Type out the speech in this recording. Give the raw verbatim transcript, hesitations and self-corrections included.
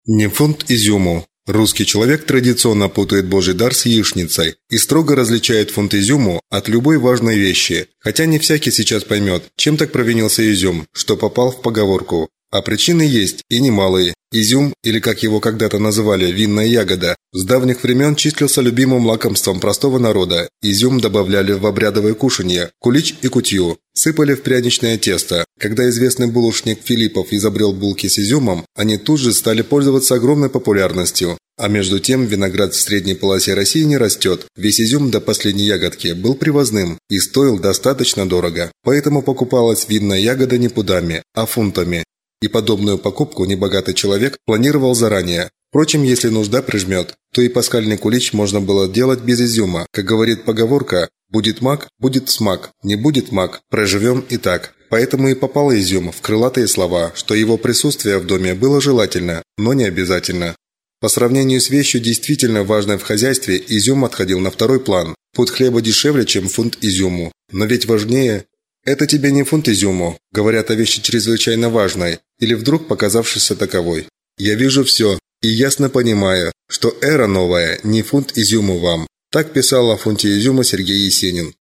Не фунт изюму. Русский человек традиционно путает Божий дар с яичницей и строго различает фунт изюму от любой важной вещи, хотя не всякий сейчас поймет, чем так провинился изюм, что попал в поговорку. А причины есть и немалые. Изюм, или как его когда-то называли, винная ягода, с давних времен числился любимым лакомством простого народа. Изюм добавляли в обрядовое кушанье, кулич и кутью, сыпали в пряничное тесто. Когда известный булочник Филиппов изобрел булки с изюмом, они тут же стали пользоваться огромной популярностью. А между тем виноград в средней полосе России не растет. Весь изюм до последней ягодки был привозным и стоил достаточно дорого. Поэтому покупалась винная ягода не пудами, а фунтами. И подобную покупку небогатый человек планировал заранее. Впрочем, если нужда прижмет, то и пасхальный кулич можно было делать без изюма. Как говорит поговорка, будет мак, будет смак, не будет мак, проживем и так. Поэтому и попал изюм в крылатые слова, что его присутствие в доме было желательно, но не обязательно. По сравнению с вещью действительно важной в хозяйстве, изюм отходил на второй план. Пуд хлеба дешевле, чем фунт изюму. Но ведь важнее... Это тебе не фунт изюму, говорят о вещи чрезвычайно важной, или вдруг показавшейся таковой. Я вижу все и ясно понимаю, что эра новая, не фунт изюму вам. Так писал о фунте изюма Сергей Есенин.